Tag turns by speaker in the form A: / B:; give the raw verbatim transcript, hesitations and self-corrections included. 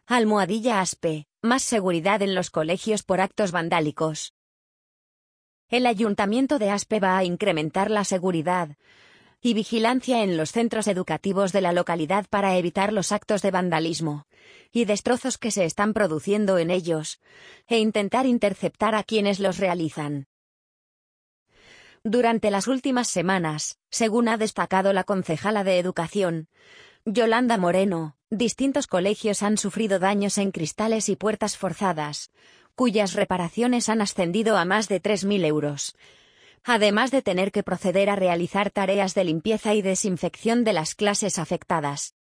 A: Almohadilla Aspe, más seguridad en los colegios por actos vandálicos. El Ayuntamiento de Aspe va a incrementar la seguridad y vigilancia en los centros educativos de la localidad para evitar los actos de vandalismo y destrozos que se están produciendo en ellos, e intentar interceptar a quienes los realizan. Durante las últimas semanas, según ha destacado la concejala de Educación, Yolanda Moreno, distintos colegios han sufrido daños en cristales y puertas forzadas, cuyas reparaciones han ascendido a más de tres mil euros. Además de tener que proceder a realizar tareas de limpieza y desinfección de las clases afectadas.